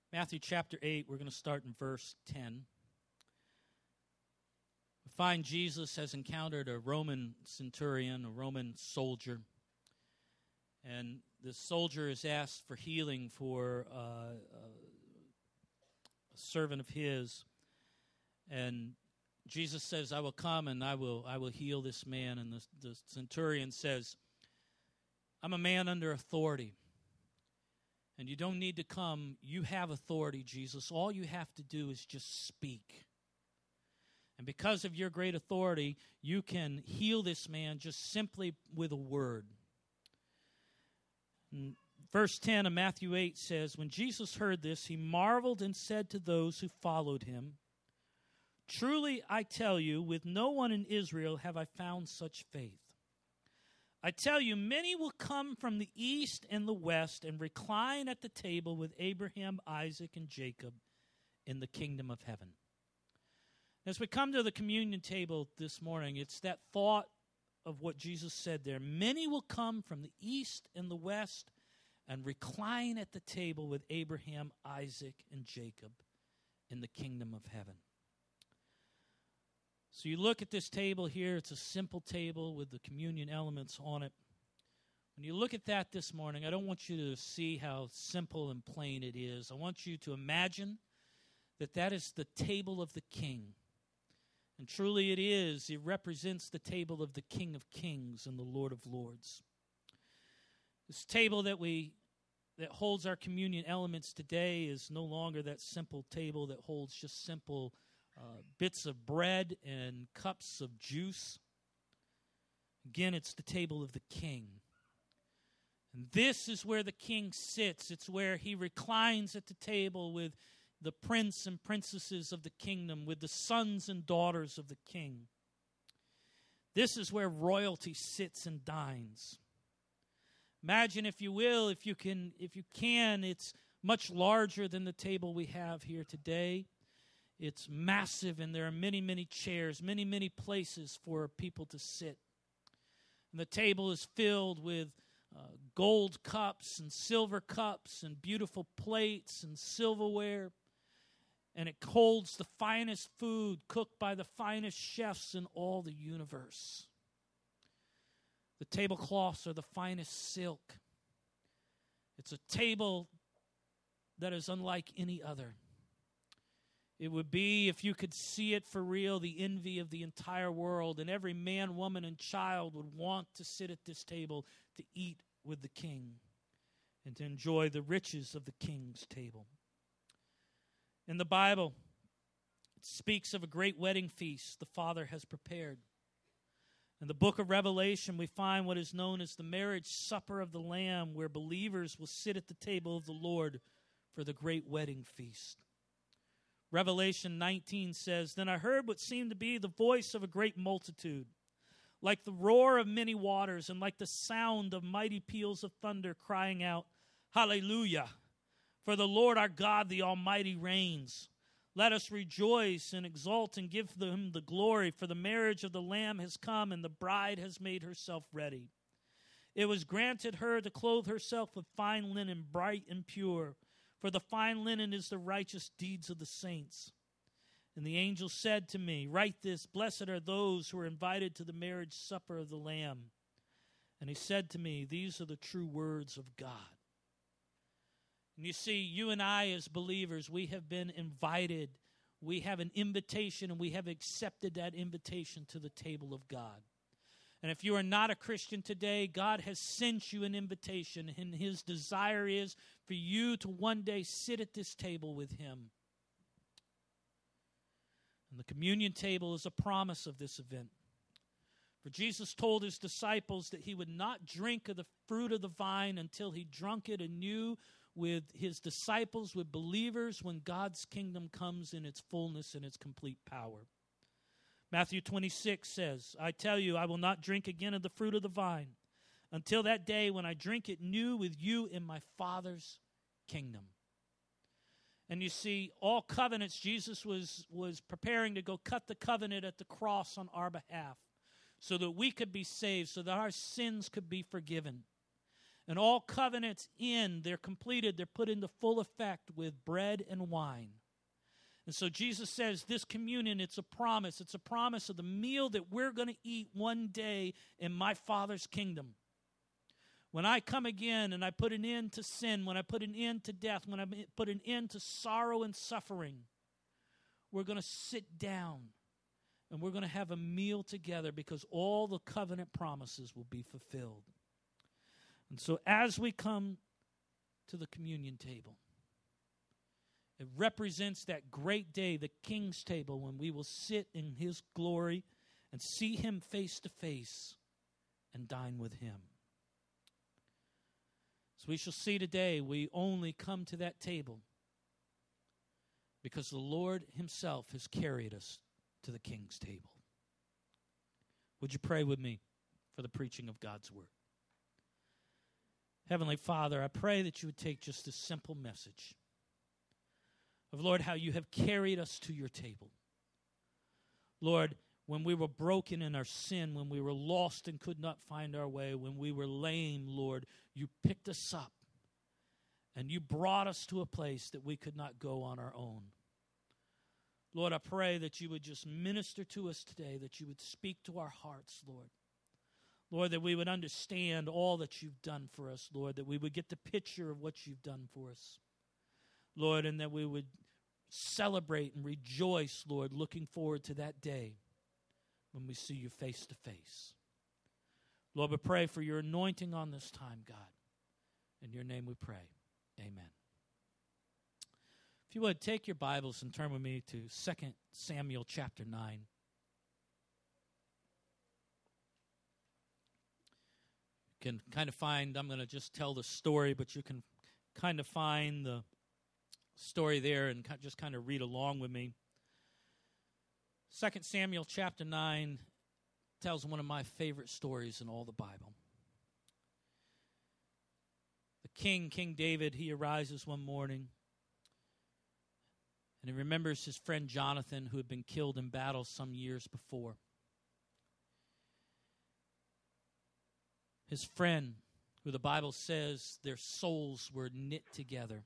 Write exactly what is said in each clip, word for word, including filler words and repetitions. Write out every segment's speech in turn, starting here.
Matthew chapter eight, we're going to start in verse ten. We find Jesus has encountered a Roman centurion, a Roman soldier. And this soldier is asked for healing for uh, a servant of his. And Jesus says, I will come and I will I will heal this man. And the, the centurion says, I'm a man under authority. And you don't need to come. You have authority, Jesus. All you have to do is just speak. And because of your great authority, you can heal this man just simply with a word. And verse ten of Matthew eight says, when Jesus heard this, he marveled and said to those who followed him, truly I tell you, with no one in Israel have I found such faith. I tell you, many will come from the east and the west and recline at the table with Abraham, Isaac, and Jacob in the kingdom of heaven. As we come to the communion table this morning, it's that thought of what Jesus said there. Many will come from the east and the west and recline at the table with Abraham, Isaac, and Jacob in the kingdom of heaven. So you look at this table here, it's a simple table with the communion elements on it. When you look at that this morning, I don't want you to see how simple and plain it is. I want you to imagine that that is the table of the King. And truly it is. It represents the table of the King of Kings and the Lord of Lords. This table that we that holds our communion elements today is no longer that simple table that holds just simple Uh, bits of bread and cups of juice. Again, it's the table of the King. And this is where the King sits. It's where he reclines at the table with the prince and princesses of the kingdom, with the sons and daughters of the King. This is where royalty sits and dines. Imagine, if you will, if you can, if you can, it's much larger than the table we have here today. It's massive, and there are many, many chairs, many, many places for people to sit. And the table is filled with uh, gold cups and silver cups and beautiful plates and silverware. And it holds the finest food cooked by the finest chefs in all the universe. The tablecloths are the finest silk. It's a table that is unlike any other. It would be, if you could see it for real, the envy of the entire world. And every man, woman, and child would want to sit at this table to eat with the King and to enjoy the riches of the King's table. In the Bible, it speaks of a great wedding feast the Father has prepared. In the book of Revelation, we find what is known as the marriage supper of the Lamb, where believers will sit at the table of the Lord for the great wedding feast. Revelation nineteen says, then I heard what seemed to be the voice of a great multitude, like the roar of many waters and like the sound of mighty peals of thunder, crying out, Hallelujah! For the Lord our God, the Almighty, reigns. Let us rejoice and exult and give him the glory, for the marriage of the Lamb has come and the bride has made herself ready. It was granted her to clothe herself with fine linen, bright and pure, for the fine linen is the righteous deeds of the saints. And the angel said to me, write this, blessed are those who are invited to the marriage supper of the Lamb. And he said to me, these are the true words of God. And you see, you and I as believers, we have been invited. We have an invitation, and we have accepted that invitation to the table of God. And if you are not a Christian today, God has sent you an invitation, and his desire is for you to one day sit at this table with him. And the communion table is a promise of this event. For Jesus told his disciples that he would not drink of the fruit of the vine until he drunk it anew with his disciples, with believers, when God's kingdom comes in its fullness and its complete power. Matthew twenty-six says, I tell you, I will not drink again of the fruit of the vine until that day when I drink it new with you in my Father's kingdom. And you see, all covenants, Jesus was, was preparing to go cut the covenant at the cross on our behalf so that we could be saved, so that our sins could be forgiven. And all covenants end, they're completed, they're put into full effect with bread and wine. And so Jesus says this communion, it's a promise. It's a promise of the meal that we're going to eat one day in my Father's kingdom. When I come again and I put an end to sin, when I put an end to death, when I put an end to sorrow and suffering, we're going to sit down and we're going to have a meal together because all the covenant promises will be fulfilled. And so as we come to the communion table, it represents that great day, the King's table, when we will sit in his glory and see him face to face and dine with him. As we shall see today, we only come to that table because the Lord himself has carried us to the King's table. Would you pray with me for the preaching of God's word? Heavenly Father, I pray that you would take just this simple message of, Lord, how you have carried us to your table. Lord, when we were broken in our sin, when we were lost and could not find our way, when we were lame, Lord, you picked us up and you brought us to a place that we could not go on our own. Lord, I pray that you would just minister to us today, that you would speak to our hearts, Lord. Lord, that we would understand all that you've done for us, Lord, that we would get the picture of what you've done for us, Lord, and that we would celebrate and rejoice, Lord, looking forward to that day when we see you face to face. Lord, we pray for your anointing on this time, God. In your name we pray. Amen. If you would, take your Bibles and turn with me to Second Samuel chapter nine. You can kind of find, I'm going to just tell the story, but you can kind of find the story there and just kind of read along with me. Second Samuel chapter nine tells one of my favorite stories in all the Bible. The king, King David, he arises one morning and he remembers his friend Jonathan, who had been killed in battle some years before. His friend, who the Bible says their souls were knit together.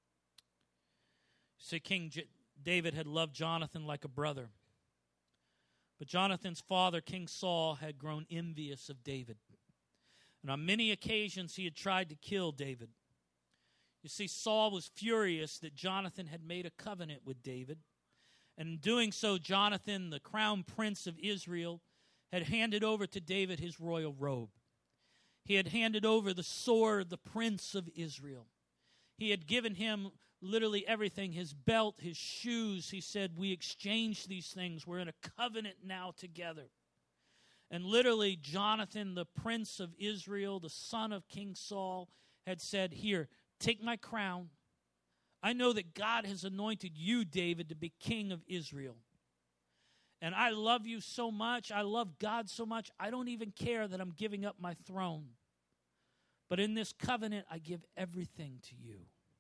See, King J- David had loved Jonathan like a brother. But Jonathan's father, King Saul, had grown envious of David. And on many occasions he had tried to kill David. You see, Saul was furious that Jonathan had made a covenant with David. And in doing so, Jonathan, the crown prince of Israel, had handed over to David his royal robe. He had handed over the sword, the prince of Israel. He had given him literally everything, his belt, his shoes. He said, we exchanged these things. We're in a covenant now together. And literally, Jonathan, the prince of Israel, the son of King Saul, had said, here, take my crown. I know that God has anointed you, David, to be king of Israel. And I love you so much. I love God so much. I don't even care that I'm giving up my throne. But in this covenant, I give everything to you.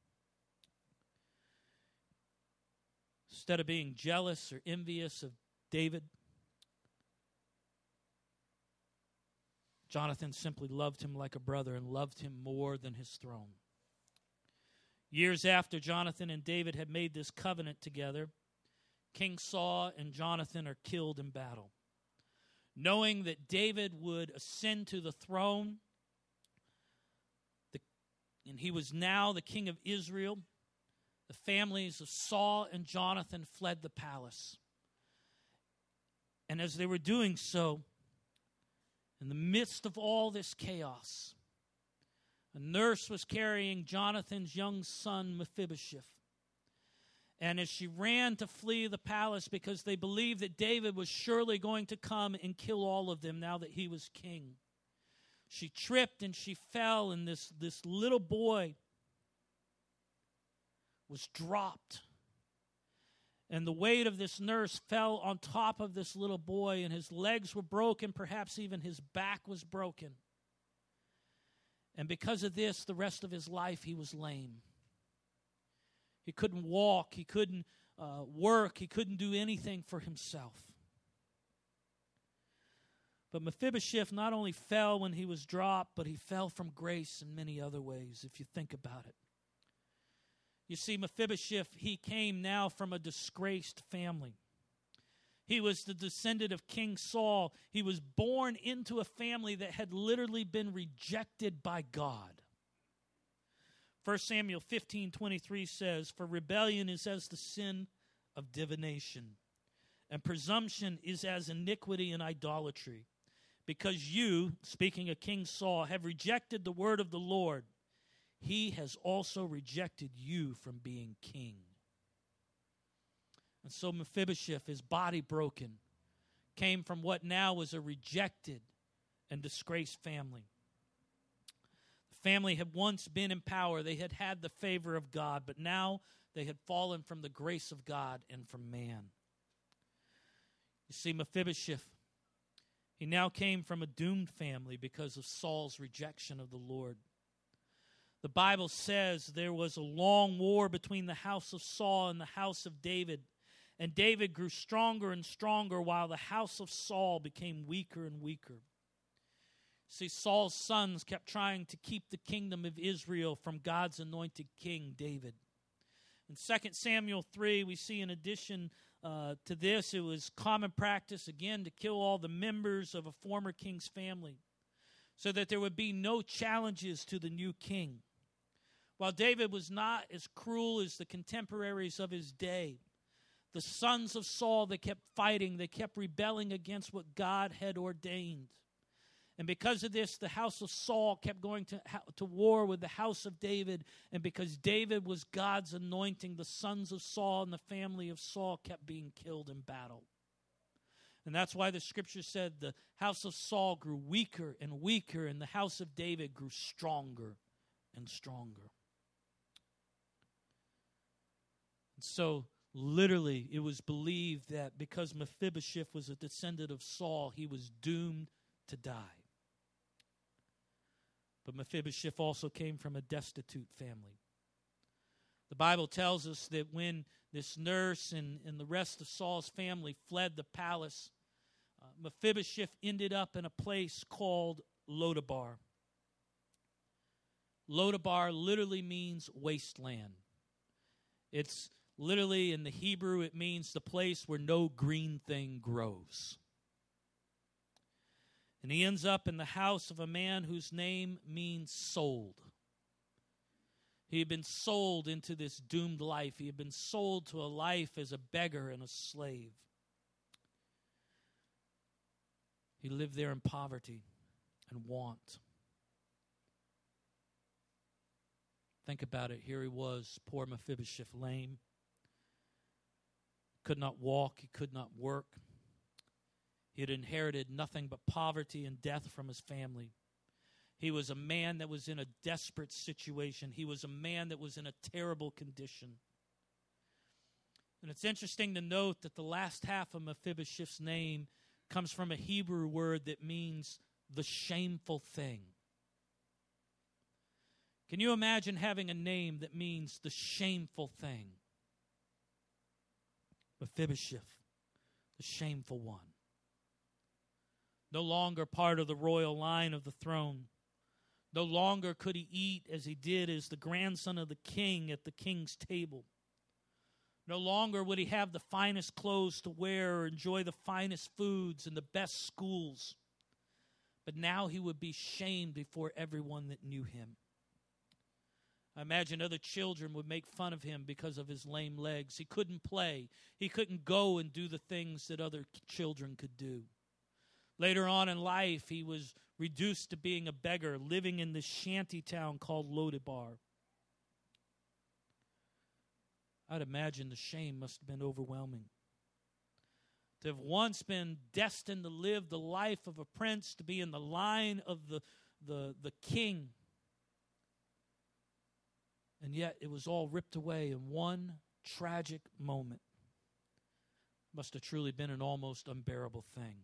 Instead of being jealous or envious of David, Jonathan simply loved him like a brother and loved him more than his throne. Years after Jonathan and David had made this covenant together, King Saul and Jonathan are killed in battle. Knowing that David would ascend to the throne, the, and he was now the king of Israel, the families of Saul and Jonathan fled the palace. And as they were doing so, in the midst of all this chaos, a nurse was carrying Jonathan's young son, Mephibosheth. And as she ran to flee the palace because they believed that David was surely going to come and kill all of them now that he was king, she tripped and she fell, and this, this little boy was dropped. And the weight of this nurse fell on top of this little boy, and his legs were broken, perhaps even his back was broken. And because of this, the rest of his life he was lame. He couldn't walk, he couldn't uh, work, he couldn't do anything for himself. But Mephibosheth not only fell when he was dropped, but he fell from grace in many other ways, if you think about it. You see, Mephibosheth, he came now from a disgraced family. He was the descendant of King Saul. He was born into a family that had literally been rejected by God. First Samuel fifteen twenty-three says, "For rebellion is as the sin of divination, and presumption is as iniquity and idolatry. Because you," speaking of King Saul, "have rejected the word of the Lord, he has also rejected you from being king." And so Mephibosheth, his body broken, came from what now was a rejected and disgraced family. The family had once been in power. They had had the favor of God, but now they had fallen from the grace of God and from man. You see, Mephibosheth, he now came from a doomed family because of Saul's rejection of the Lord. The Bible says there was a long war between the house of Saul and the house of David, and David grew stronger and stronger while the house of Saul became weaker and weaker. See, Saul's sons kept trying to keep the kingdom of Israel from God's anointed king, David. In Second Samuel three, we see in addition uh, to this, it was common practice, again, to kill all the members of a former king's family so that there would be no challenges to the new king. While David was not as cruel as the contemporaries of his day, the sons of Saul, they kept fighting, they kept rebelling against what God had ordained. And because of this, the house of Saul kept going to, to war with the house of David. And because David was God's anointing, the sons of Saul and the family of Saul kept being killed in battle. And that's why the scripture said the house of Saul grew weaker and weaker, and the house of David grew stronger and stronger. And so, literally, it was believed that because Mephibosheth was a descendant of Saul, he was doomed to die. But Mephibosheth also came from a destitute family. The Bible tells us that when this nurse and, and the rest of Saul's family fled the palace, uh, Mephibosheth ended up in a place called Lodabar. Lodabar literally means wasteland. It's literally, in the Hebrew, it means the place where no green thing grows. And he ends up in the house of a man whose name means sold. He had been sold into this doomed life. He had been sold to a life as a beggar and a slave. He lived there in poverty and want. Think about it. Here he was, poor Mephibosheth, lame. Could not walk. He could not work. He had inherited nothing but poverty and death from his family. He was a man that was in a desperate situation. He was a man that was in a terrible condition. And it's interesting to note that the last half of Mephibosheth's name comes from a Hebrew word that means the shameful thing. Can you imagine having a name that means the shameful thing? Mephibosheth, the shameful one. No longer part of the royal line of the throne. No longer could he eat as he did as the grandson of the king at the king's table. No longer would he have the finest clothes to wear or enjoy the finest foods and the best schools. But now he would be shamed before everyone that knew him. I imagine other children would make fun of him because of his lame legs. He couldn't play. He couldn't go and do the things that other children could do. Later on in life, he was reduced to being a beggar, living in this shanty town called Lodabar. I'd imagine the shame must have been overwhelming. To have once been destined to live the life of a prince, to be in the line of the, the, the king. And yet it was all ripped away in one tragic moment. Must have truly been an almost unbearable thing.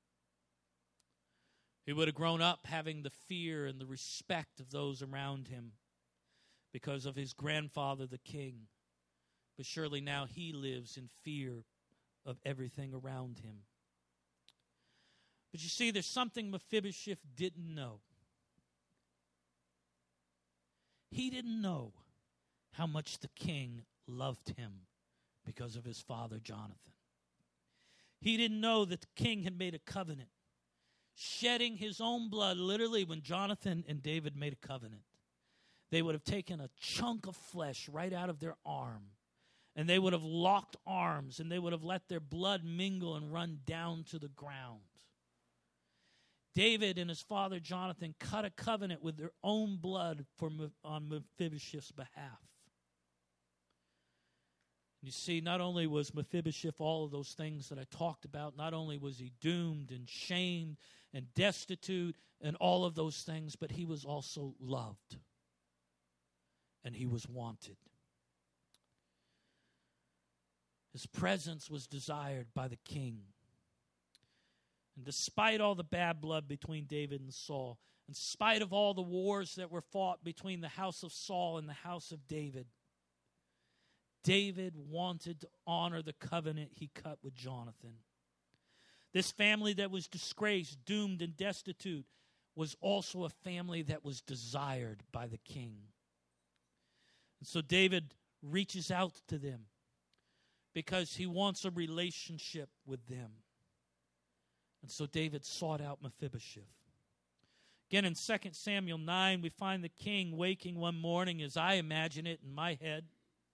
He would have grown up having the fear and the respect of those around him because of his grandfather, the king. But surely now he lives in fear of everything around him. But you see, there's something Mephibosheth didn't know. He didn't know how much the king loved him because of his father Jonathan. He didn't know that the king had made a covenant, shedding his own blood. Literally, when Jonathan and David made a covenant, they would have taken a chunk of flesh right out of their arm, and they would have locked arms, and they would have let their blood mingle and run down to the ground. David and his father Jonathan cut a covenant with their own blood for on Mephibosheth's behalf. You see, not only was Mephibosheth all of those things that I talked about, not only was he doomed and shamed and destitute and all of those things, but he was also loved. And he was wanted. His presence was desired by the king. And despite all the bad blood between David and Saul, in spite of all the wars that were fought between the house of Saul and the house of David, David wanted to honor the covenant he cut with Jonathan. This family that was disgraced, doomed, and destitute was also a family that was desired by the king. And so David reaches out to them because he wants a relationship with them. And so David sought out Mephibosheth. Again, in Second Samuel nine, we find the king waking one morning, as I imagine it in my head.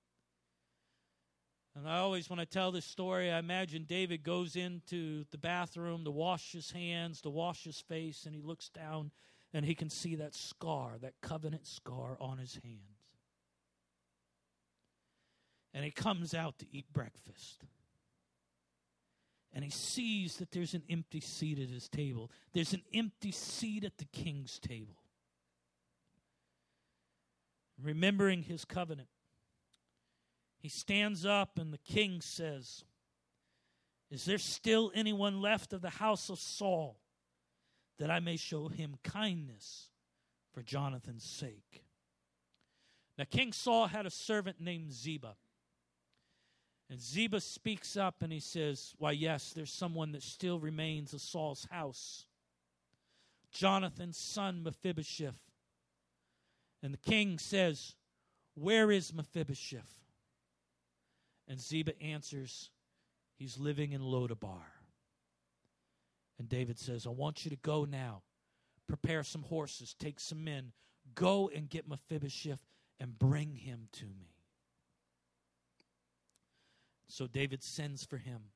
And I always, when I tell this story, I imagine David goes into the bathroom to wash his hands, to wash his face, and he looks down and he can see that scar, that covenant scar on his hands. And he comes out to eat breakfast. And he sees that there's an empty seat at his table. There's an empty seat at the king's table. Remembering his covenant, he stands up and the king says, "Is there still anyone left of the house of Saul that I may show him kindness for Jonathan's sake?" Now, King Saul had a servant named Ziba. And Ziba speaks up and he says, "Why, yes, there's someone that still remains of Saul's house. Jonathan's son, Mephibosheth." And the king says, "Where is Mephibosheth?" And Ziba answers, "He's living in Lodabar." And David says, "I want you to go now. Prepare some horses, take some men. Go and get Mephibosheth and bring him to me." So David sends for him.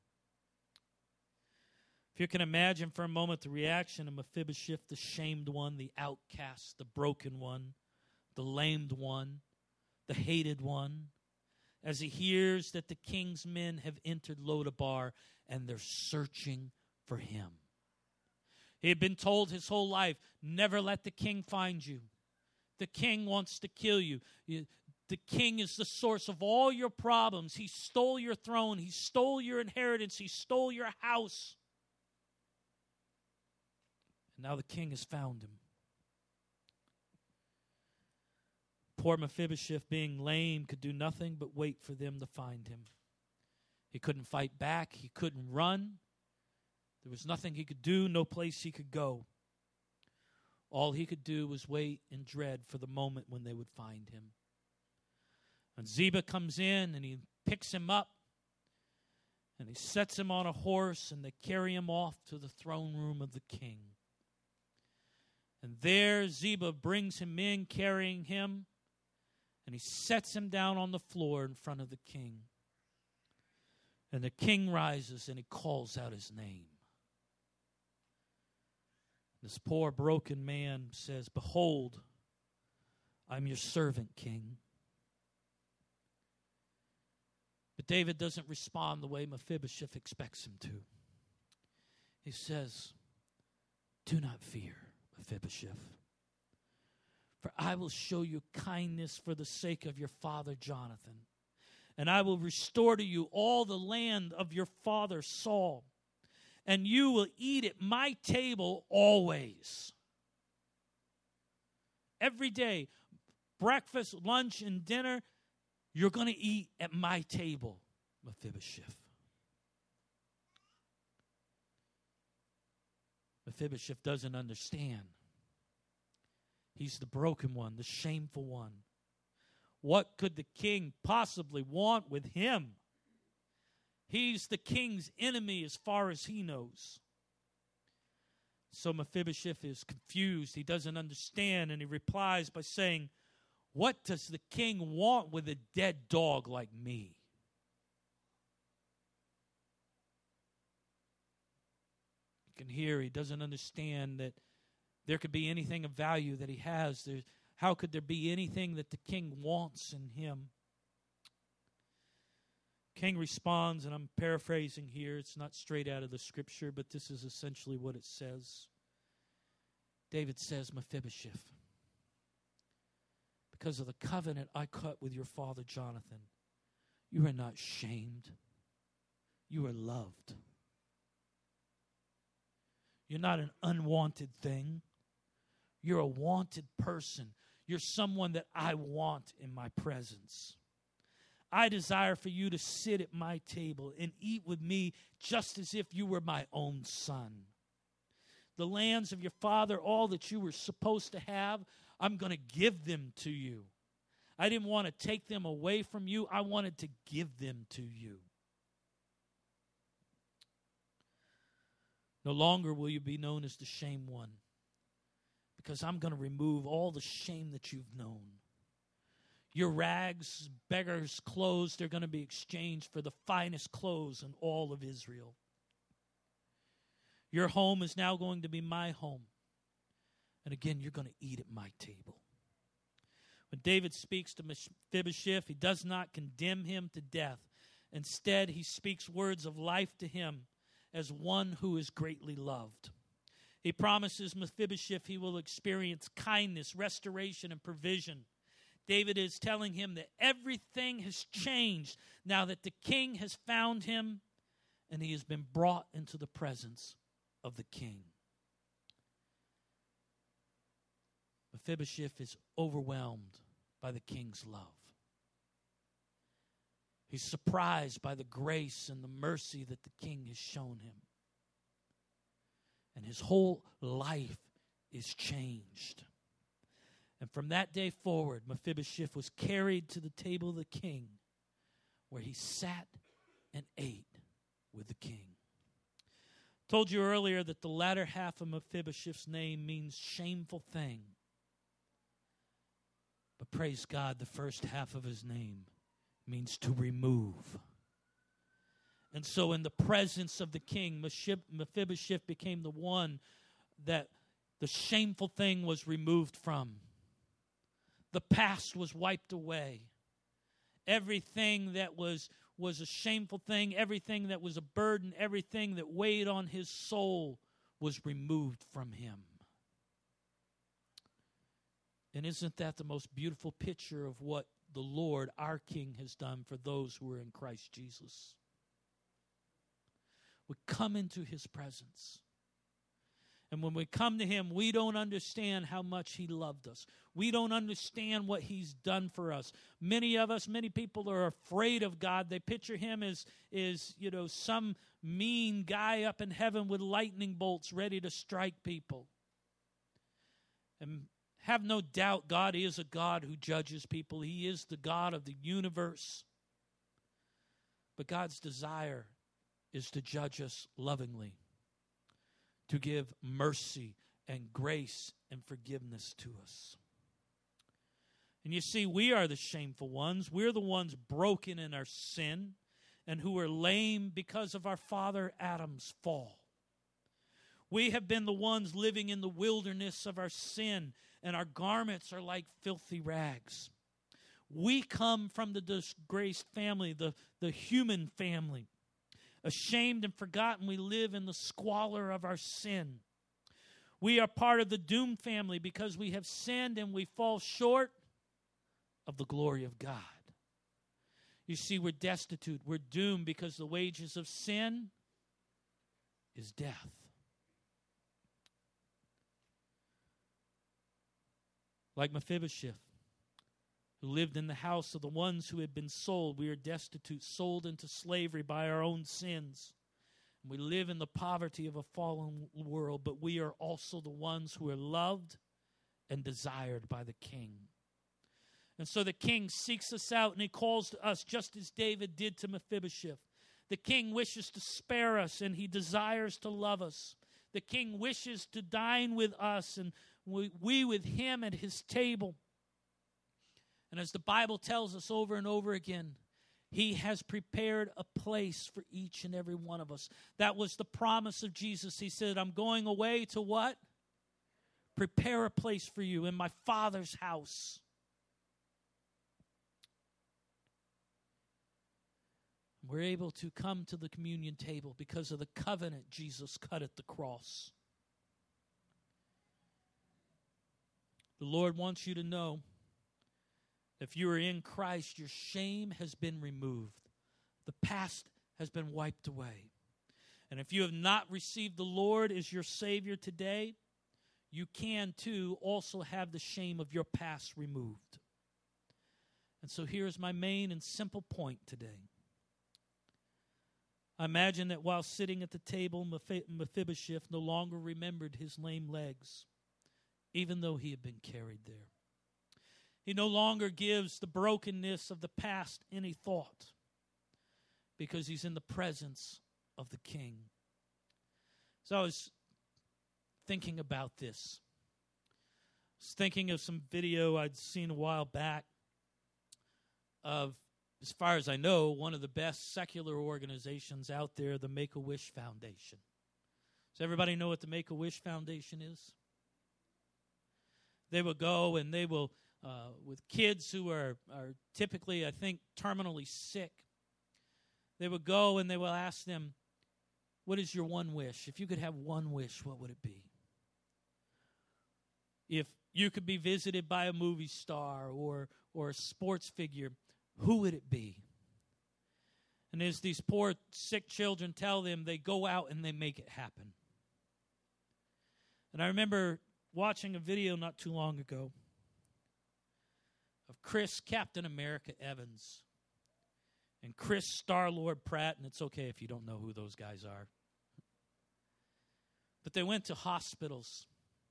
If you can imagine for a moment the reaction of Mephibosheth, the shamed one, the outcast, the broken one, the lamed one, the hated one, as he hears that the king's men have entered Lodabar and they're searching for him. He had been told his whole life, never let the king find you. The king wants to kill you. you The king is the source of all your problems. He stole your throne. He stole your inheritance. He stole your house. And now the king has found him. Poor Mephibosheth, being lame, could do nothing but wait for them to find him. He couldn't fight back. He couldn't run. There was nothing he could do, no place he could go. All he could do was wait in dread for the moment when they would find him. And Ziba comes in and he picks him up and he sets him on a horse and they carry him off to the throne room of the king. And there Ziba brings him in, carrying him, and he sets him down on the floor in front of the king. And the king rises and he calls out his name. This poor broken man says, "Behold, I'm your servant, king." But David doesn't respond the way Mephibosheth expects him to. He says, "Do not fear, Mephibosheth, for I will show you kindness for the sake of your father Jonathan, and I will restore to you all the land of your father Saul, and you will eat at my table always." Every day, breakfast, lunch, and dinner, you're going to eat at my table, Mephibosheth. Mephibosheth doesn't understand. He's the broken one, the shameful one. What could the king possibly want with him? He's the king's enemy as far as he knows. So Mephibosheth is confused. He doesn't understand, and he replies by saying, "What does the king want with a dead dog like me?" You can hear he doesn't understand that there could be anything of value that he has. There, how could there be anything that the king wants in him? King responds, and I'm paraphrasing here. It's not straight out of the scripture, but this is essentially what it says. David says, "Mephibosheth, because of the covenant I cut with your father Jonathan, you are not shamed. You are loved. You're not an unwanted thing. You're a wanted person. You're someone that I want in my presence. I desire for you to sit at my table and eat with me just as if you were my own son. The lands of your father, all that you were supposed to have, I'm going to give them to you. I didn't want to take them away from you. I wanted to give them to you. No longer will you be known as the shame one, because I'm going to remove all the shame that you've known. Your rags, beggars' clothes, they're going to be exchanged for the finest clothes in all of Israel. Your home is now going to be my home. And again, you're going to eat at my table." When David speaks to Mephibosheth, he does not condemn him to death. Instead, he speaks words of life to him as one who is greatly loved. He promises Mephibosheth he will experience kindness, restoration, and provision. David is telling him that everything has changed now that the king has found him and he has been brought into the presence of the king. Mephibosheth is overwhelmed by the king's love. He's surprised by the grace and the mercy that the king has shown him. And his whole life is changed. And from that day forward, Mephibosheth was carried to the table of the king, where he sat and ate with the king. Told you earlier that the latter half of Mephibosheth's name means shameful thing. But praise God, the first half of his name means to remove. And so in the presence of the king, Mephibosheth became the one that the shameful thing was removed from. The past was wiped away. Everything that was, was a shameful thing, everything that was a burden, everything that weighed on his soul was removed from him. And isn't that the most beautiful picture of what the Lord, our King, has done for those who are in Christ Jesus? We come into his presence. And when we come to him, we don't understand how much he loved us. We don't understand what he's done for us. Many of us, many people are afraid of God. They picture him as, as you know, some mean guy up in heaven with lightning bolts ready to strike people. And have no doubt, God is a God who judges people. He is the God of the universe. But God's desire is to judge us lovingly, to give mercy and grace and forgiveness to us. And you see, we are the shameful ones. We're the ones broken in our sin and who are lame because of our father Adam's fall. We have been the ones living in the wilderness of our sin, and our garments are like filthy rags. We come from the disgraced family, the, the human family. Ashamed and forgotten, we live in the squalor of our sin. We are part of the doomed family because we have sinned and we fall short of the glory of God. You see, we're destitute. We're doomed because the wages of sin is death. Like Mephibosheth, who lived in the house of the ones who had been sold, we are destitute, sold into slavery by our own sins. We live in the poverty of a fallen world, but we are also the ones who are loved and desired by the King. And so the King seeks us out, and he calls to us just as David did to Mephibosheth. The King wishes to spare us, and he desires to love us. The King wishes to dine with us, and we, we with him at his table. And as the Bible tells us over and over again, he has prepared a place for each and every one of us. That was the promise of Jesus. He said, I'm going away to what? Prepare a place for you in my Father's house. We're able to come to the communion table because of the covenant Jesus cut at the cross. The Lord wants you to know, if you are in Christ, your shame has been removed. The past has been wiped away. And if you have not received the Lord as your Savior today, you can too also have the shame of your past removed. And so here's my main and simple point today. I imagine that while sitting at the table, Mephibosheth no longer remembered his lame legs, even though he had been carried there. He no longer gives the brokenness of the past any thought because he's in the presence of the King. So I was thinking about this. I was thinking of some video I'd seen a while back of, as far as I know, one of the best secular organizations out there, the Make-A-Wish Foundation. Does everybody know what the Make-A-Wish Foundation is? They will go and they will Uh, with kids who are, are typically, I think, terminally sick. They would go and they will ask them, what is your one wish? If you could have one wish, what would it be? If you could be visited by a movie star or, or a sports figure, who would it be? And as these poor sick children tell them, they go out and they make it happen. And I remember watching a video not too long ago of Chris Captain America Evans and Chris Star-Lord Pratt, and it's okay if you don't know who those guys are. But they went to hospitals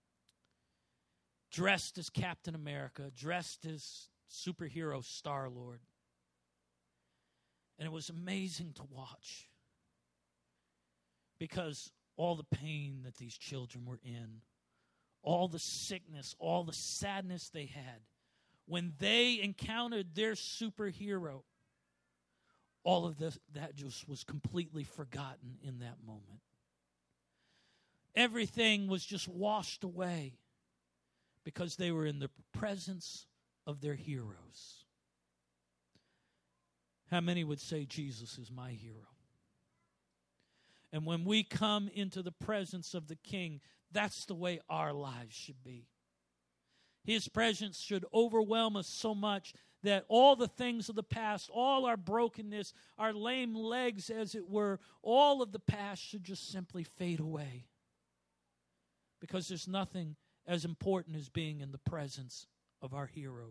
dressed as Captain America, dressed as superhero Star-Lord. And it was amazing to watch because all the pain that these children were in, all the sickness, all the sadness they had, when they encountered their superhero, all of this, that just was completely forgotten in that moment. Everything was just washed away because they were in the presence of their heroes. How many would say Jesus is my hero? And when we come into the presence of the King, that's the way our lives should be. His presence should overwhelm us so much that all the things of the past, all our brokenness, our lame legs, as it were, all of the past should just simply fade away. Because there's nothing as important as being in the presence of our hero.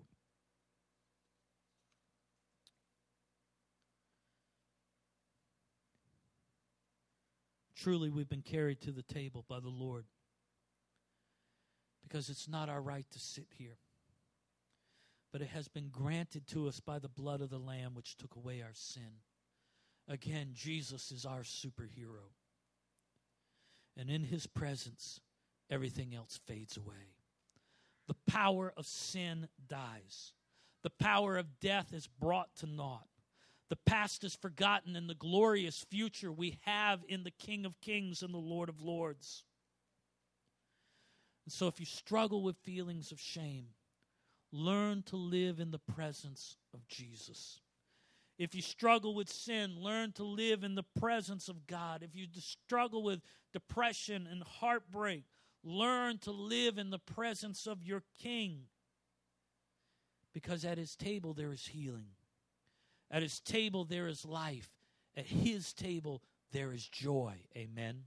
Truly, we've been carried to the table by the Lord. Because it's not our right to sit here. But it has been granted to us by the blood of the Lamb which took away our sin. Again, Jesus is our superhero. And in his presence, everything else fades away. The power of sin dies. The power of death is brought to naught. The past is forgotten, and the glorious future we have in the King of Kings and the Lord of Lords. And so if you struggle with feelings of shame, learn to live in the presence of Jesus. If you struggle with sin, learn to live in the presence of God. If you struggle with depression and heartbreak, learn to live in the presence of your King. Because at his table there is healing. At his table there is life. At his table there is joy. Amen.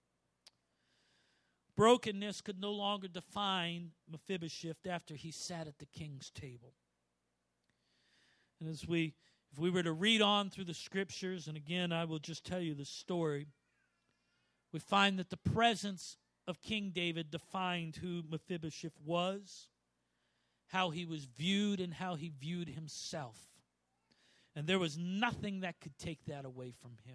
Brokenness could no longer define Mephibosheth after he sat at the king's table. And as we, if we were to read on through the scriptures, and again, I will just tell you the story. we find that the presence of King David defined who Mephibosheth was, how he was viewed, and how he viewed himself. And there was nothing that could take that away from him.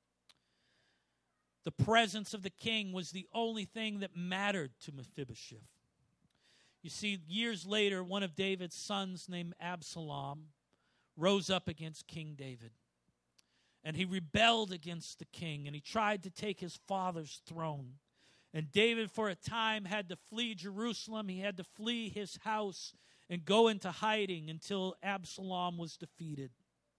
The presence of the king was the only thing that mattered to Mephibosheth. You see, years later, one of David's sons named Absalom rose up against King David. And he rebelled against the king, and he tried to take his father's throne. And David, for a time, had to flee Jerusalem. He had to flee his house and go into hiding until Absalom was defeated.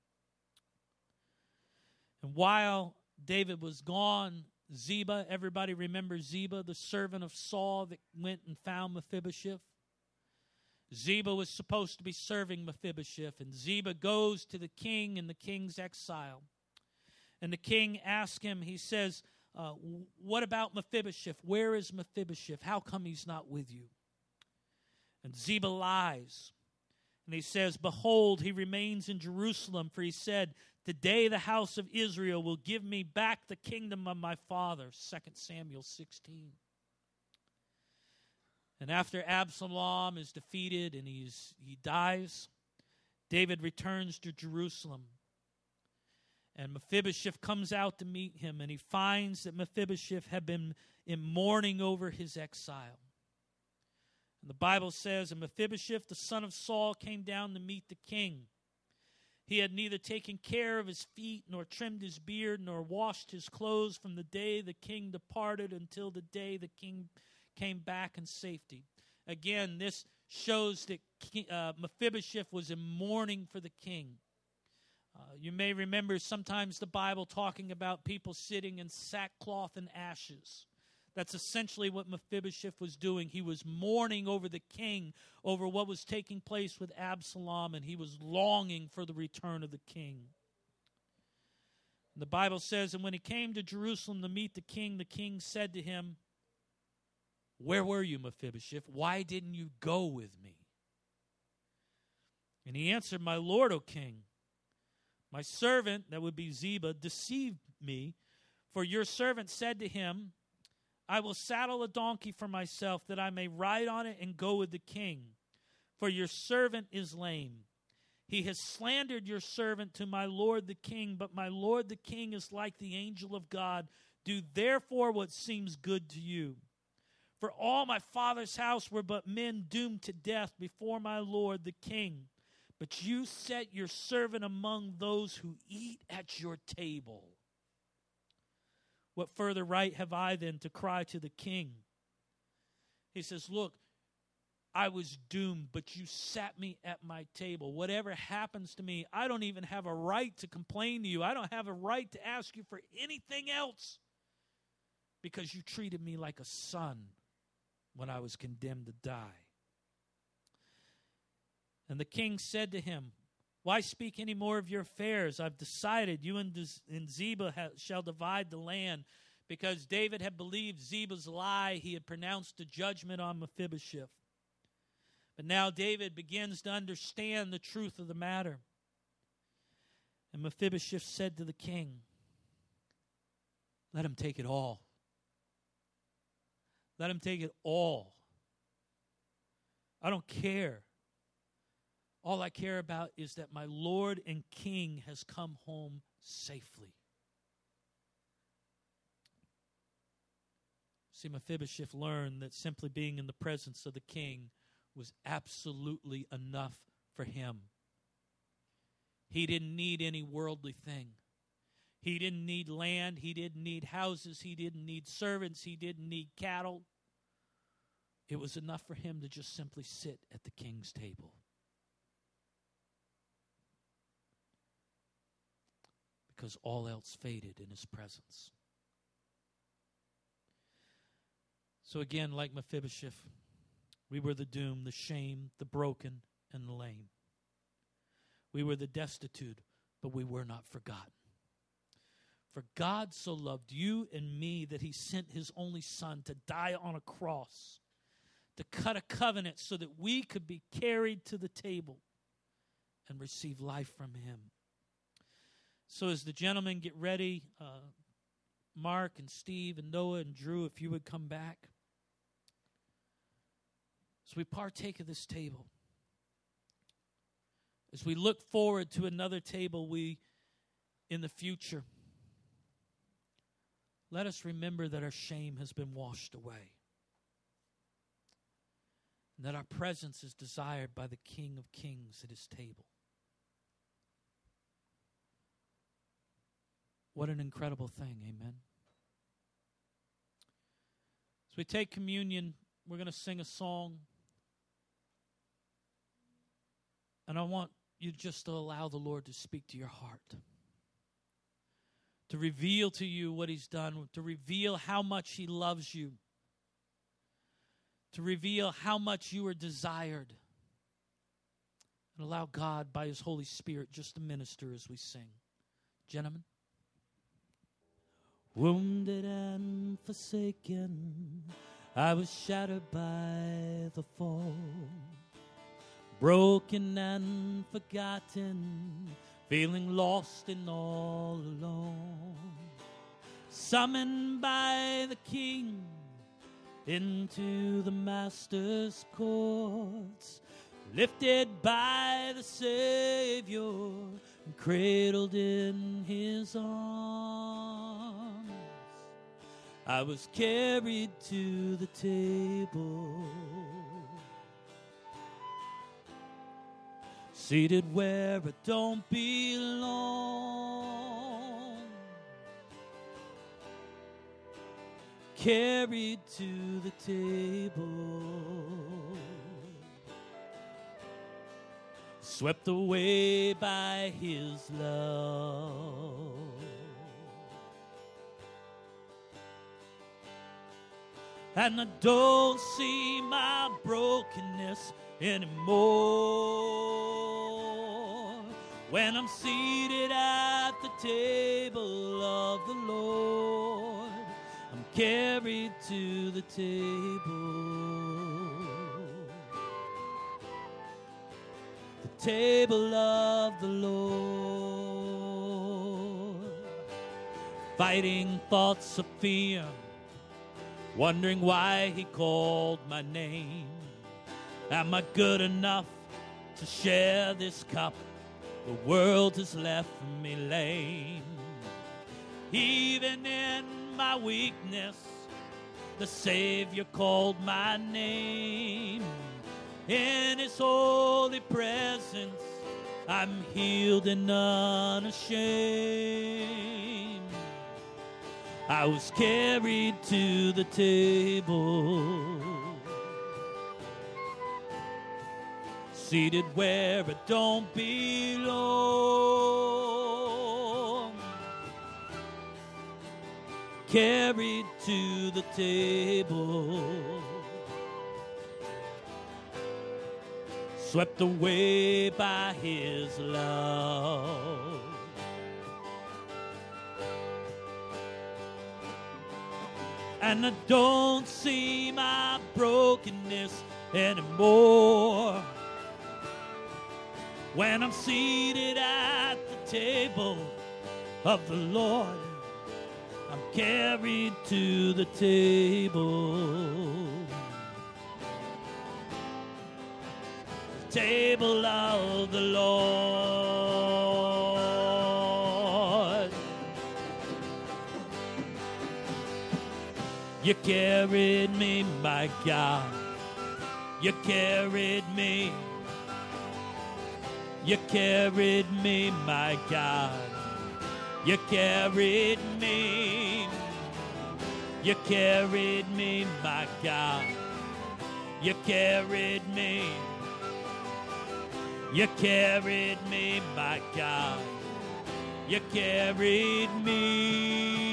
And while David was gone, Ziba, everybody remembers Ziba, the servant of Saul that went and found Mephibosheth. Ziba was supposed to be serving Mephibosheth, and Ziba goes to the king in the king's exile. And the king asks him, he says, uh, what about Mephibosheth? Where is Mephibosheth? How come he's not with you? And Ziba lies. And he says, behold, he remains in Jerusalem, for he said, today the house of Israel will give me back the kingdom of my father. Second Samuel sixteen. And after Absalom is defeated and he's, he dies, David returns to Jerusalem. And Mephibosheth comes out to meet him, and he finds that Mephibosheth had been in mourning over his exile. And the Bible says, and Mephibosheth, the son of Saul, came down to meet the king. He had neither taken care of his feet, nor trimmed his beard, nor washed his clothes from the day the king departed until the day the king came back in safety. Again, this shows that uh, Mephibosheth was in mourning for the king. Uh, you may remember sometimes the Bible talking about people sitting in sackcloth and ashes. That's essentially what Mephibosheth was doing. He was mourning over the king, over what was taking place with Absalom, and he was longing for the return of the king. And the Bible says, and when he came to Jerusalem to meet the king, the king said to him, where were you, Mephibosheth? Why didn't you go with me? And he answered, my lord, O king, my servant, that would be Ziba, deceived me, for your servant said to him, I will saddle a donkey for myself, that I may ride on it and go with the king. For your servant is lame. He has slandered your servant to my lord the king, but my lord the king is like the angel of God. Do therefore what seems good to you. For all my father's house were but men doomed to death before my lord the king. But you set your servant among those who eat at your table. What further right have I then to cry to the king? He says, look, I was doomed, but you sat me at my table. Whatever happens to me, I don't even have a right to complain to you. I don't have a right to ask you for anything else because you treated me like a son when I was condemned to die. And the king said to him, why speak any more of your affairs? I've decided you and, and Ziba ha- shall divide the land. Because David had believed Ziba's lie, he had pronounced a judgment on Mephibosheth. But now David begins to understand the truth of the matter. And Mephibosheth said to the king, let him take it all. Let him take it all. I don't care. All I care about is that my Lord and King has come home safely. See, Mephibosheth learned that simply being in the presence of the king was absolutely enough for him. He didn't need any worldly thing. He didn't need land. He didn't need houses. He didn't need servants. He didn't need cattle. It was enough for him to just simply sit at the king's table. Because all else faded in his presence. So again, like Mephibosheth, we were the doomed, the shamed, the broken, and the lame. We were the destitute, but we were not forgotten. For God so loved you and me that he sent his only son to die on a cross, to cut a covenant so that we could be carried to the table and receive life from him. So as the gentlemen get ready uh, Mark and Steve and Noah and Drew, if you would come back. As we partake of this table, as we look forward to another table we in the future, let us remember that our shame has been washed away, and that our presence is desired by the King of Kings at his table. What an incredible thing, amen. As we take communion, we're going to sing a song. And I want you just to allow the Lord to speak to your heart, to reveal to you what he's done, to reveal how much he loves you, to reveal how much you are desired. And allow God, by his Holy Spirit, just to minister as we sing. Gentlemen. Wounded and forsaken, I was shattered by the fall. Broken and forgotten, feeling lost and all alone. Summoned by the King into the Master's courts, lifted by the Savior and cradled in his arms. I was carried to the table, seated where I don't belong, carried to the table, swept away by his love. And I don't see my brokenness anymore when I'm seated at the table of the Lord. I'm carried to the table, the table of the Lord. Fighting thoughts of fear, wondering why he called my name. Am I good enough to share this cup? The world has left me lame. Even in my weakness, the Savior called my name. In his holy presence, I'm healed and unashamed. I was carried to the table, seated where I don't belong, carried to the table, swept away by his love. And I don't see my brokenness anymore when I'm seated at the table of the Lord. I'm carried to the table, the table of the Lord. You carried me, my God. You carried me. You carried me, my God. You carried me. You carried me, my God. You carried me. You carried me, my God. You carried me.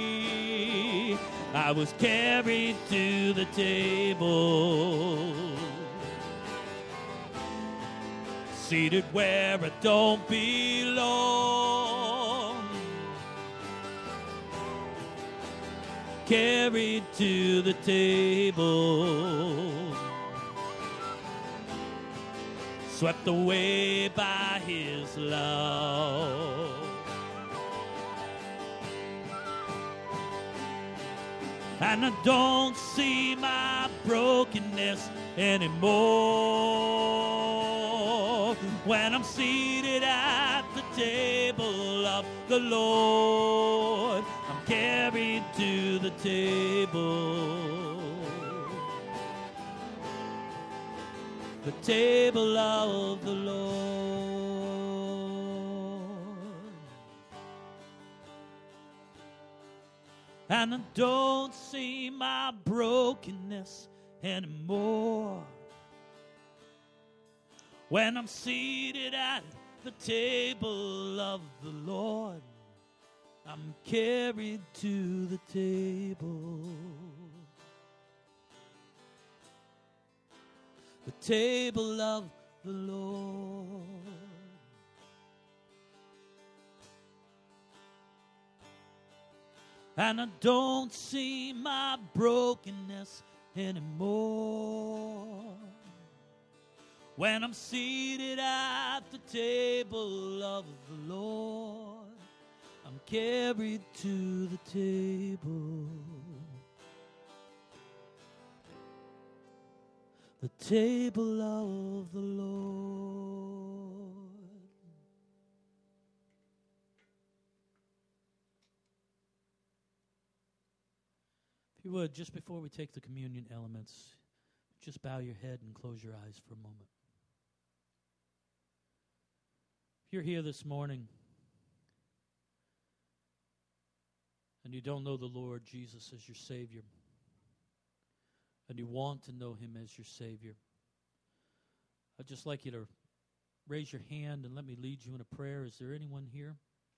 I was carried to the table, seated where I don't belong, carried to the table, swept away by his love. And I don't see my brokenness anymore. When I'm seated at the table of the Lord, I'm carried to the table. The table of the Lord. And I don't see my brokenness anymore. When I'm seated at the table of the Lord, I'm carried to the table. The table of the Lord. And I don't see my brokenness anymore. When I'm seated at the table of the Lord, I'm carried to the table. The table of the Lord. If you would, just before we take the communion elements, just bow your head and close your eyes for a moment. If you're here this morning and you don't know the Lord Jesus as your Savior, and you want to know Him as your Savior, I'd just like you to raise your hand and let me lead you in a prayer. Is there anyone here?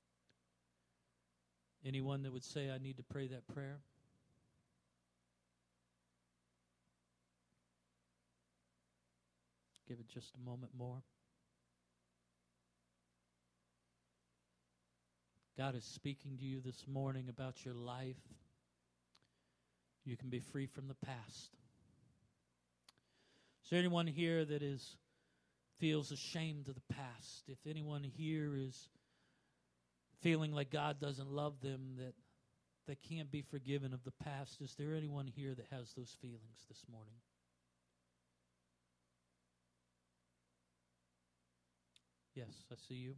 Anyone that would say, I need to pray that prayer? Give it just a moment more. God is speaking to you this morning about your life. You can be free from the past. Is there anyone here that is feels ashamed of the past? If anyone here is feeling like God doesn't love them, that they can't be forgiven of the past, is there anyone here that has those feelings this morning? Yes, I see you.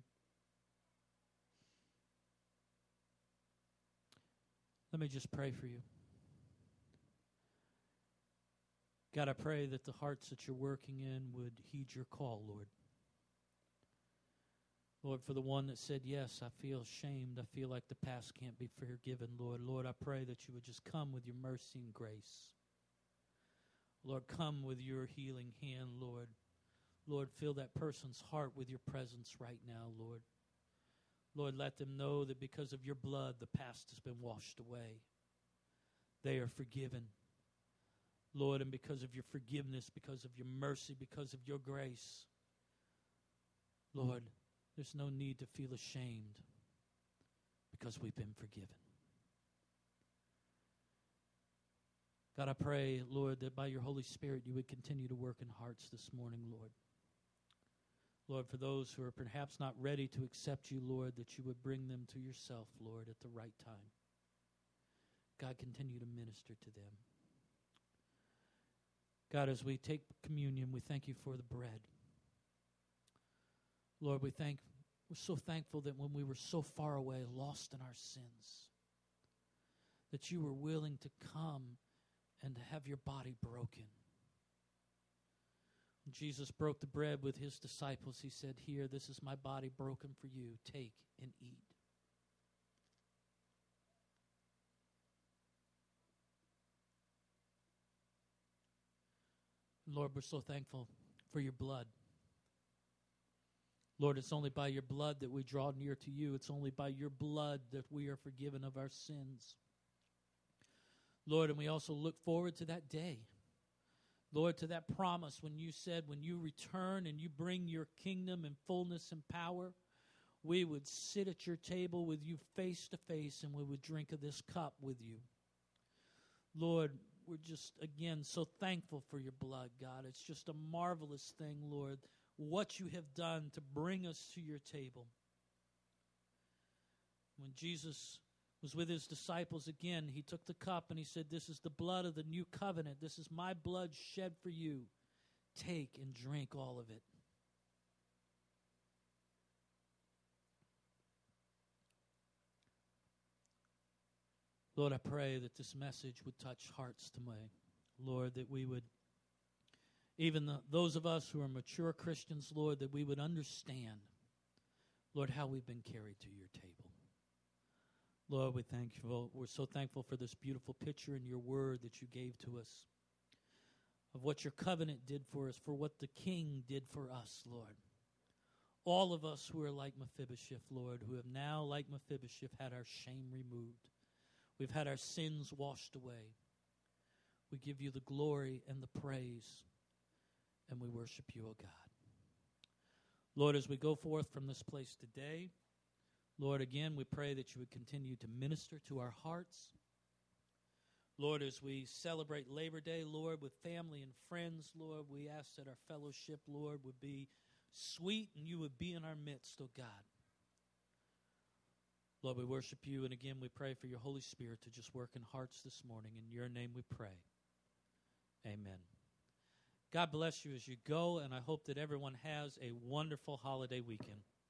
Let me just pray for you. God, I pray that the hearts that you're working in would heed your call, Lord. Lord, for the one that said, yes, I feel ashamed. I feel like the past can't be forgiven, Lord. Lord, I pray that you would just come with your mercy and grace. Lord, come with your healing hand, Lord. Lord, fill that person's heart with your presence right now, Lord. Lord, let them know that because of your blood, the past has been washed away. They are forgiven. Lord, and because of your forgiveness, because of your mercy, because of your grace, Lord, there's no need to feel ashamed because we've been forgiven. God, I pray, Lord, that by your Holy Spirit you would continue to work in hearts this morning, Lord. Lord, for those who are perhaps not ready to accept you, Lord, that you would bring them to yourself, Lord, at the right time. God, continue to minister to them. God, as we take communion, we thank you for the bread. Lord, we thank, we're so thankful that when we were so far away, lost in our sins, that you were willing to come and to have your body broken. When Jesus broke the bread with his disciples, he said, here, this is my body broken for you. Take and eat. Lord, we're so thankful for your blood. Lord, it's only by your blood that we draw near to you. It's only by your blood that we are forgiven of our sins. Lord, and we also look forward to that day. Lord, to that promise when you said, when you return and you bring your kingdom in fullness and power, we would sit at your table with you face to face and we would drink of this cup with you. Lord, we're just, again, so thankful for your blood, God. It's just a marvelous thing, Lord, what you have done to bring us to your table. When Jesus was with his disciples again, he took the cup and he said, "This is the blood of the new covenant. This is my blood shed for you. Take and drink all of it." Lord, I pray that this message would touch hearts today. Lord, that we would, even the, those of us who are mature Christians, Lord, that we would understand, Lord, how we've been carried to your table. Lord, we thank you. We're so thankful for this beautiful picture in your word that you gave to us of what your covenant did for us, for what the King did for us, Lord. All of us who are like Mephibosheth, Lord, who have now, like Mephibosheth, had our shame removed. We've had our sins washed away. We give you the glory and the praise, and we worship you, O God. Lord, as we go forth from this place today, Lord, again, we pray that you would continue to minister to our hearts. Lord, as we celebrate Labor Day, Lord, with family and friends, Lord, we ask that our fellowship, Lord, would be sweet and you would be in our midst, O God. Lord, we worship you, and again, we pray for your Holy Spirit to just work in hearts this morning. In your name we pray. Amen. God bless you as you go, and I hope that everyone has a wonderful holiday weekend.